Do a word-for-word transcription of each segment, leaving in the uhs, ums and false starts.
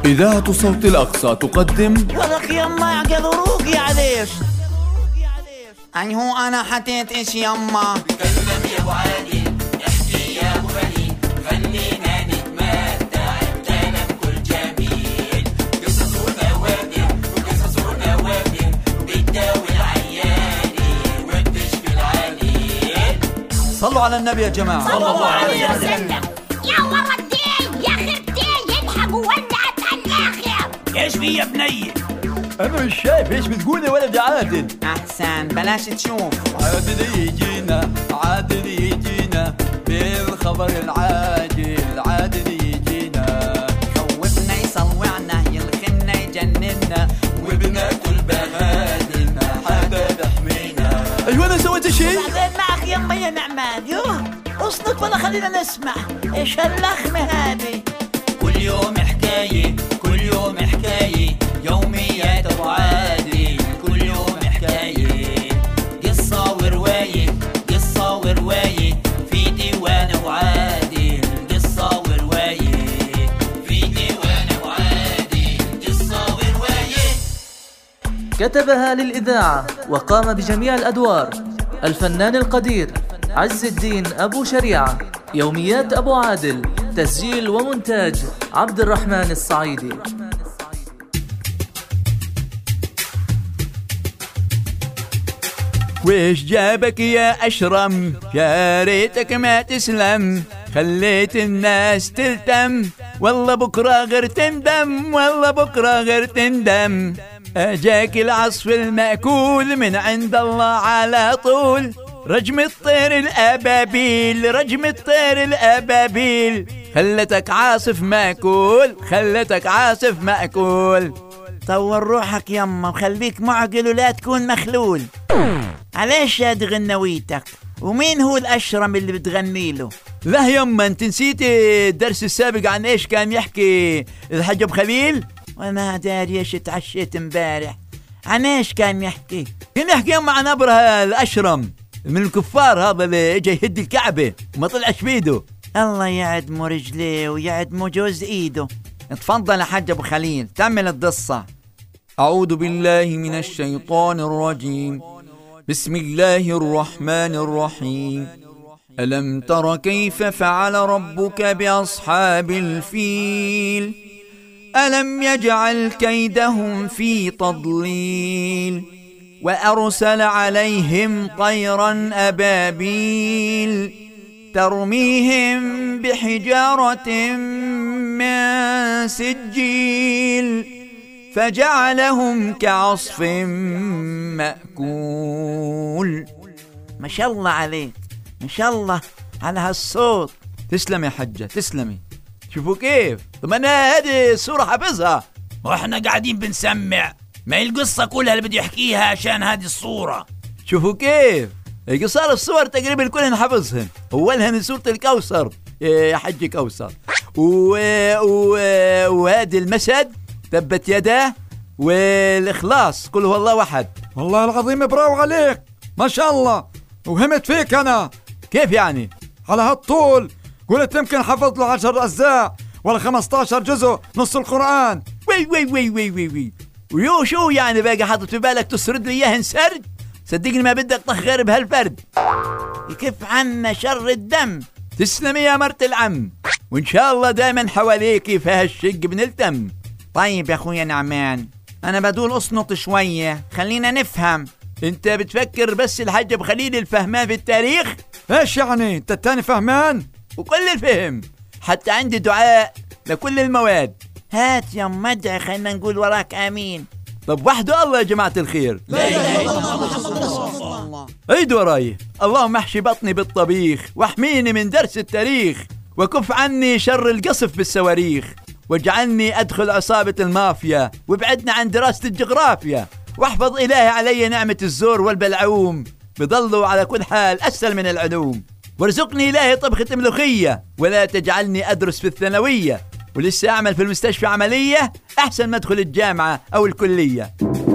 إذاعة صوت الأقصى تقدم ولك يما قدروك يا عليش. أي هو أنا حطيت إيش يما؟ تكلم يا أبو عادل، احكي يا أبو خليل، خلينا نتمتع بكلام كل جميل. قصص ونوادر وقصص ونوادر بتداوي العياني وبتشفي العليل. صلوا على النبي يا جماعة. صلى الله عليه وسلم. يا ولدي يا خرتي يلحقوا ولعت على الآخر. ايش في يا بني؟ أنا مش شايف إيش بتقول يا ولد عادل. أحسن بلاش تشوف. عادل يجينا عادل يجينا بالخبر العاجل، عادل يجينا خوفنا يصوعنا يلخمنا يجننا وبناكل بهادلنا حدا يحمينا. أيوة أنا سويت شيء؟ بعدين معك يما يا نعمان. يوه اصنت ولا خلينا نسمع ايش هاللخمة هذه. كل يوم حكاية كل يوم حكاية يوميات أبو عادل، كل يوم حكاية قصة ورواية قصة ورواية في ديوان أبو عادل. قصة ورواية في ديوان أبو عادل. قصة ورواية. كتبها للإذاعة وقام بجميع الأدوار الفنان القدير عز الدين أبو شريعة. يوميات أبو عادل، تسجيل ومونتاج عبد الرحمن الصعيدي. ويش جابك يا أشرم؟ يا ريتك ما تسلم، خليت الناس تلتم، والله بكرة غير تندم، والله بكرة غير تندم. أجاك العصف المأكول من عند الله على طول، رجم الطير الأبابيل، رجم الطير الأبابيل، خلتك عاصف مأكول، خلتك عاصف مأكول. طور روحك يما وخليك معقل ولا تكون مخلول. عليش يا غنويتك؟ ومين هو الأشرم اللي بتغني له؟ لا يما انت نسيت الدرس السابق عن ايش كان يحكي الحاج ابو خليل؟ وانا داري ايش اتعشيت امبارح. عن ايش كان يحكي؟ كان يحكي يما عن ابره الاشرم من الكفار، هذا اللي اجى يهد الكعبه وما طلعش بيده. الله يعدمو رجليه ويعدمو جوز ايده. اتفضل يا حاج ابو خليل تمل القصه. اعوذ بالله من الشيطان الرجيم، بسم الله الرحمن الرحيم. ألم تر كيف فعل ربك بأصحاب الفيل؟ ألم يجعل كيدهم في تضليل، وأرسل عليهم طيرا أبابيل ترميهم بحجارة من سجيل فجعلهم كعصف مأكول. ما شاء الله عليك، ما شاء الله على هالصوت. تسلم يا حجة تسلمي. شوفوا كيف، طب أنا هذه الصورة حافظها واحنا قاعدين بنسمع، ما هي القصة كلها اللي بدي يحكيها عشان هذه الصورة. شوفوا كيف قصار الصور تقريبا كلهن حافظهن. أولها سورة الكوثر يا حج كوثر، و... و... وهذه المسد تبت يداه، والإخلاص قل هو الله واحد. والله العظيم براو عليك ما شاء الله، وهمت فيك أنا. كيف يعني؟ على هالطول قلت يمكن حفظ له عشر أجزاء ولا خمستاشر جزء نص القرآن. وي وي وي وي وي وي ويو شو يعني بقى حاطط في بالك تسرد لي إياه سرد؟ صدقني ما بدك طخ غير بهالفرد. يكف عنا شر الدم. تسلمي يا مرت العم، وإن شاء الله دائما حواليكي في هالشق بنلتم. طيب يا أخويا نعمان، أنا بدول أصنط شوية خلينا نفهم. أنت بتفكر بس الحاج أبو خليل الفهمان في التاريخ؟ إيش يعني أنت التاني فهمان؟ وكل الفهم، حتى عندي دعاء لكل المواد. هات يا مدعي خلينا نقول وراك آمين. طب وحده الله يا جماعة الخير. لا إله إلا الله. عيدوا وراي. اللهم احشي بطني بالطبيخ، واحميني من درس التاريخ، وكف عني شر القصف بالصواريخ، واجعلني أدخل عصابة المافيا، وابعدنا عن دراسة الجغرافيا، واحفظ إلهي علي نعمة الزور والبلعوم، بضلوا على كل حال أسهل من العلوم، وارزقني إلهي طبخة ملوخية، ولا تجعلني أدرس في الثانوية، ولسه أعمل في المستشفى عملية أحسن ما أدخل الجامعة أو الكلية.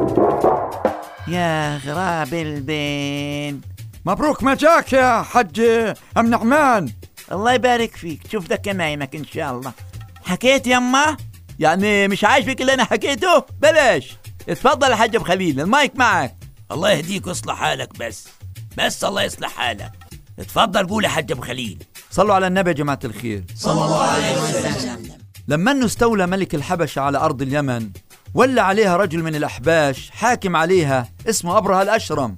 يا غراب البين، مبروك ما جاك يا حج أم نعمان. الله يبارك فيك. شوف ذاك نايمك إن شاء الله. حكيت يما؟ يعني مش عاجبك اللي انا حكيته؟ بلاش. اتفضل يا حاج ابو خليل، المايك معك. الله يهديك ويصلح حالك. بس بس الله يصلح حالك. اتفضل قول يا حاج ابو خليل. صلوا على النبي يا جماعة الخير صلى الله عليه وسلم. لما انه استولى ملك الحبشة على أرض اليمن، ولى عليها رجل من الأحباش حاكم عليها اسمه أبرهة الأشرم.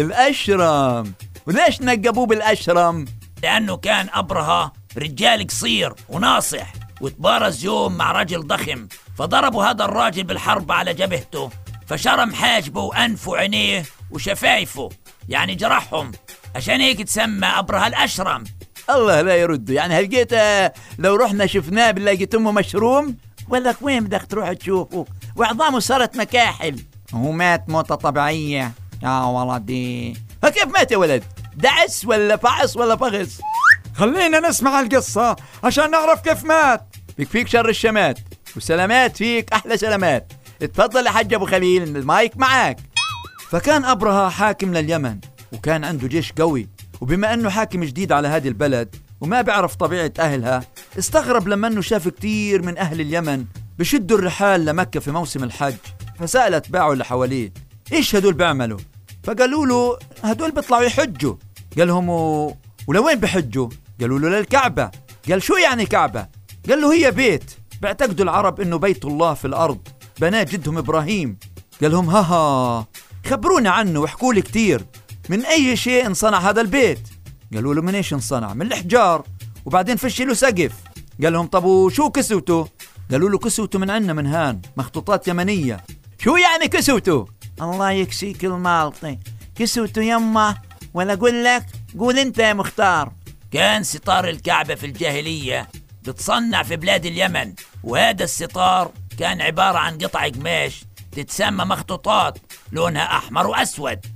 الأشرم، وليش نقبوه بالأشرم؟ لأنه كان أبرهة رجال قصير وناصح، وتبارز يوم مع رجل ضخم، فضربوا هذا الراجل بالحرب على جبهته، فشرم حاجبه وأنفه وعينيه وشفايفه، يعني جرحهم، عشان هيك تسمى أبرهة الأشرم. الله لا يرده. يعني هلقيت لو رحنا شفناه بنلاقي امه مشروم؟ ولك وين بدك تروح تشوفه وعظامه صارت مكاحل؟ هو مات موتة طبيعية يا ولدي. كيف مات يا ولد؟ دعس ولا فعص ولا فغص؟ خلينا نسمع القصة عشان نعرف كيف مات. بيكفيك شر الشمات، وسلامات فيك أحلى سلامات. اتفضل يا حاج أبو خليل، المايك معك. فكان أبرهة حاكم لليمن، وكان عنده جيش قوي، وبما أنه حاكم جديد على هذه البلد وما بيعرف طبيعة أهلها، استغرب لما أنه شاف كتير من أهل اليمن بشدوا الرحال لمكة في موسم الحج. فسأل أتباعه اللي حواليه إيش هدول بيعملوا؟ فقالوا له هدول بيطلعوا يحجوا. قال لهم و... ولوين بحجوا؟ قالوا له للكعبة. قال شو يعني كعبة؟ قال له هي بيت بيعتقدوا العرب إنه بيت الله في الأرض، بناه جدهم إبراهيم. قال لهم ها ها خبرونا عنه واحكوا لي كتير، من أي شيء انصنع هذا البيت؟ قالوا له من إيش انصنع؟ من الحجار، وبعدين فش له سقف. قال لهم طب وشو كسوته؟ قالوا له كسوته من عنا من هان، مخطوطات يمنية. شو يعني كسوته؟ الله يكسيك المالطي، كسوته يمه ولا أقول لك؟ قول أنت يا مختار. كان ستار الكعبة في الجاهلية بتصنع في بلاد اليمن، وهذا الستار كان عبارة عن قطع قماش تتسمى مخطوطات لونها أحمر وأسود.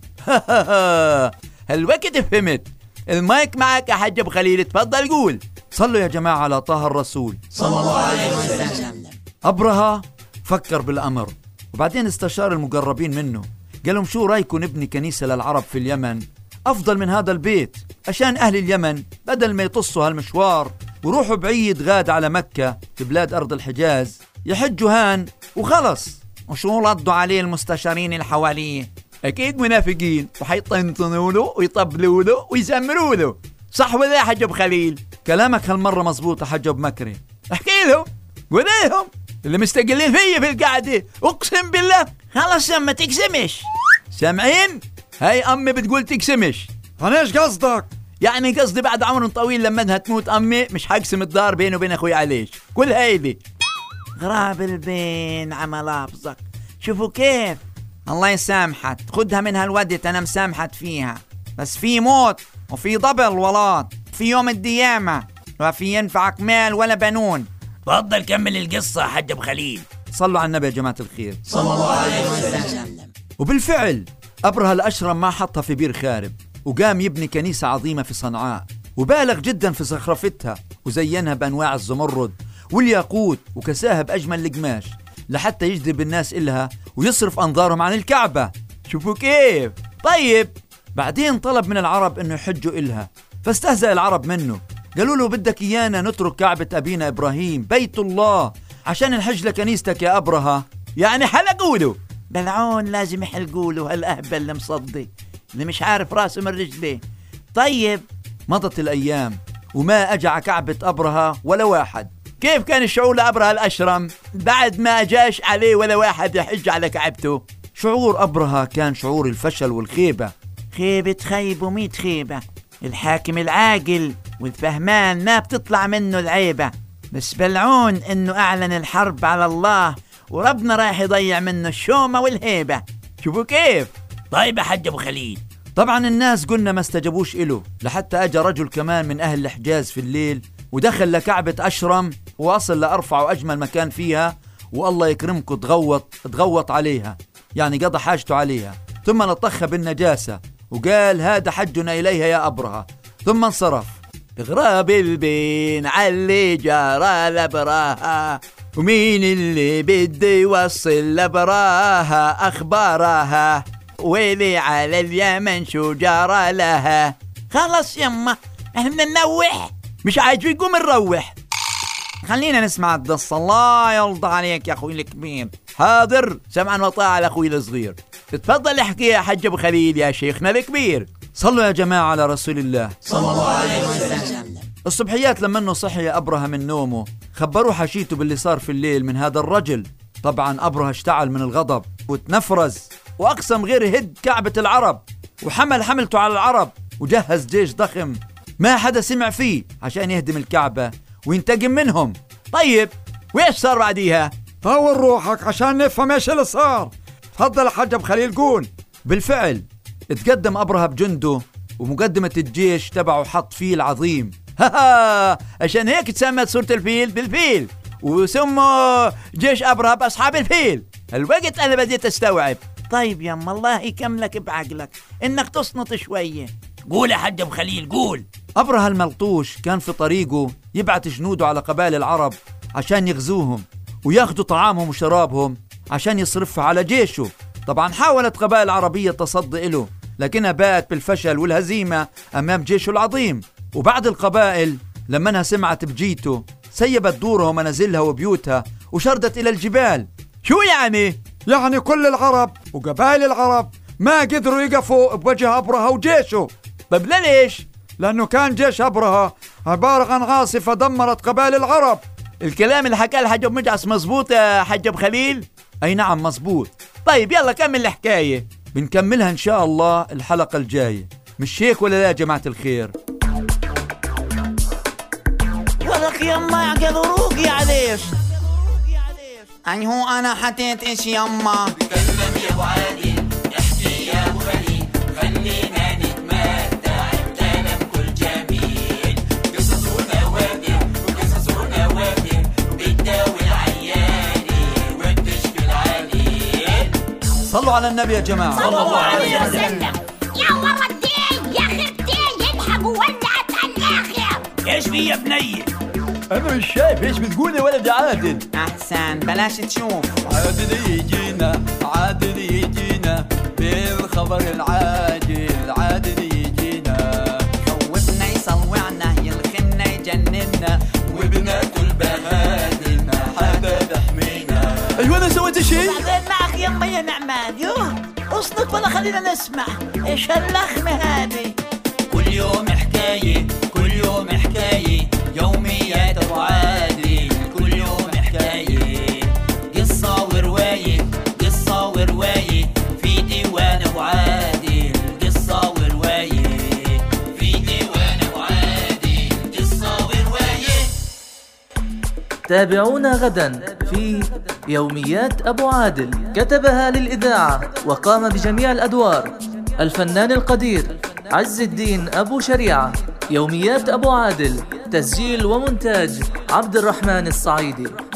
هالوقت فهمت. المايك معك يا حاج ابو خليل، تفضل قول. صلوا يا جماعة على طه الرسول صلى الله عليه وسلم. أبرهة فكر بالأمر، وبعدين استشار المقربين منه، قال لهم شو رايكم نبني كنيسة للعرب في اليمن أفضل من هذا البيت، عشان أهل اليمن بدل ما يطصوا هالمشوار وروحوا بعيد غاد على مكة في بلاد أرض الحجاز يحجوا هان وخلص. وشو ردوا عليه المستشارين اللي حواليه؟ أكيد منافقين، وحيطنطنوا له ويطبلوا له ويزمروا له. صح ولا يا حاج ابو خليل؟ كلامك هالمرة مزبوط يا حاج ابو مكري. احكي لهم قول لهم اللي مستقلين فيا في القعدة، اقسم بالله. خلص ما تقسمش. سامعين؟ هاي امي بتقول تقسمش. أنا إيش قصدك؟ يعني قصدي بعد عمر طويل لما انها تموت امي مش حقسم الدار بيني وبين اخوي عليش. كل هيدي غراب البين عمل افزك. شوفوا كيف. الله يسامحك، خدها من هالودت انا مسامحت فيها، بس في موت وفي ضبل ولاد في يوم الديامة، وفي ينفعك مال ولا بنون. تفضل كمل القصة يا حاج ابو خليل. صلوا على النبي يا جماعة الخير صلى الله عليه وسلم. وبالفعل أبرهة الأشرم ما حطها في بير خارب، وقام يبني كنيسة عظيمة في صنعاء، وبالغ جدا في زخرفتها، وزينها بأنواع الزمرد والياقوت، وكساها بأجمل القماش لحتى يجذب الناس إلها ويصرف أنظارهم عن الكعبة. شوفوا كيف. طيب بعدين طلب من العرب إنه يحجوا إلها، فاستهزأ العرب منه، قالوا له بدك إيانا نترك كعبة أبينا إبراهيم بيت الله عشان نحج لكنيستك يا أبرهة؟ يعني حلقوا له. بلعون لازم يحلقوا له هالأهبل المصدي اللي مش عارف راسه من رجليه. طيب مضت الأيام وما أجع كعبة أبرهة ولا واحد. كيف كان الشعور لأبرهة الأشرم بعد ما جاش عليه ولا واحد يحج على كعبته؟ شعور أبرهة كان شعور الفشل والخيبة. خيبة خيب وميت خيبة. الحاكم العاقل والفهمان ما بتطلع منه العيبة، بس بلعون إنه أعلن الحرب على الله وربنا رايح يضيع منه الشومة والهيبة. شوفوا كيف. طيب يا حاج ابو خليل. طبعا الناس قلنا ما استجابوش إله، لحتى أجى رجل كمان من أهل الحجاز في الليل ودخل لكعبة أشرم ووصل لأرفع وأجمل مكان فيها، والله يكرمكم تغوط تغوط عليها، يعني قضى حاجته عليها، ثم لطخها بالنجاسة وقال هذا حجنا إليها يا أبرهة، ثم انصرف. غراب البين علي جرى لبراها، ومين اللي بده يوصل لبراها أخبارها، ويلي على اليمن شو جرى لها. خلص يما احنا بدنا نروح. مش عايز يقوم نروح. خلينا نسمع القصة. الله يرضى عليك يا أخوي الكبير. حاضر، سمعا وطاعة لأخوي الصغير. تفضل احكي يا حج أبو خليل يا شيخنا الكبير. صلوا يا جماعة على رسول الله صلى الله عليه وسلم. الصبحيات لما انه صحي أبرهة من نومه خبروه حشيته باللي صار في الليل من هذا الرجل. طبعا أبرهة اشتعل من الغضب وتنفرز وأقسم غير يهد كعبة العرب، وحمل حملته على العرب وجهز جيش ضخم ما حدا سمع فيه عشان يهدم الكعبة وينتقم منهم. طيب وإيش صار بعديها؟ طول روحك عشان نفهم ايش اللي صار. تفضل يا حج أبو خليل قول. بالفعل اتقدم أبرهة بجنده ومقدمة الجيش تبعه حط فيل عظيم. ها عشان هيك تسمت سورة الفيل بالفيل وسموا جيش أبرهة بأصحاب الفيل. الوقت أنا بديت أستوعب. طيب يما الله يكملك بعقلك إنك تصنط شوية. قول يا حج أبو خليل قول. أبرهة الملطوش كان في طريقه يبعت جنوده على قبائل العرب عشان يغزوهم وياخدوا طعامهم وشرابهم عشان يصرفها على جيشه. طبعا حاولت قبائل عربية تصدي له لكنها باءت بالفشل والهزيمة أمام جيشه العظيم. وبعد القبائل لمنها سمعت بجيته سيبت دورها ومنازلها وبيوتها وشردت إلى الجبال. شو يعني؟ يعني كل العرب وقبائل العرب ما قدروا يقفوا بوجه أبرهة وجيشه. طب ليش؟ لأنه كان جيش أبرهة عبارة عن عاصفة دمرت قبائل العرب. الكلام اللي حكاه الحج أبو مجعص مزبوط يا حج أبو خليل؟ أي نعم مزبوط. طيب يلا كمل الحكاية. بنكملها إن شاء الله الحلقة الجاية، مش هيك ولا لا يا جماعة الخير؟ ولك يما يعقل روقي عليش. أي هو أنا حتيت إيش يما؟ تكلم يا ابو عادل، احكي يا ابو خليل، خلينا نتمتع بكلام كل جميل. قصص ونوادر وقصص ونوادر بتداوي العياني وبتشفي العليل. صلوا على النبي يا جماعة صلى الله عليه وسلم. يا ورا الدين يا خرتين يلحقوا ولعت على الآخر. ايش في يا بني؟ أنا مش شايف إيش بتقول يا ولد عادل. أحسن بلاش تشوف. عادل يجينا عادل يجينا بالخبر العاجل. عادل يجينا خوفنا يصوعنا يلخنا يجننا وبنات البهادل حدا تحمينا. أيوة أنا سويت شيء؟ بعدين معك يما يا نعمان. يوه اصنت ولا خلينا نسمع ايش هاللخمة هذه. كل يوم حكاية كل يوم حكاية يوميات ابو عادل. كل يوم حكاية قصة ورواية قصة ورواية في ديوان ابو عادل. قصة ورواية في ديوان ابو عادل. قصة ورواية. تابعونا غدا في يوميات أبو عادل. كتبها للإذاعة وقام بجميع الأدوار الفنان القدير عز الدين أبو شريعة. يوميات أبو عادل تسجيل ومونتاج عبد الرحمن الصعيدي.